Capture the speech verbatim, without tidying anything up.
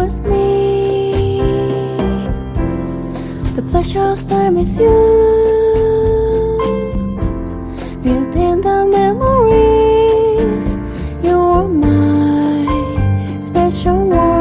with me. The pleasure's time with you, building the memories. You are my special one.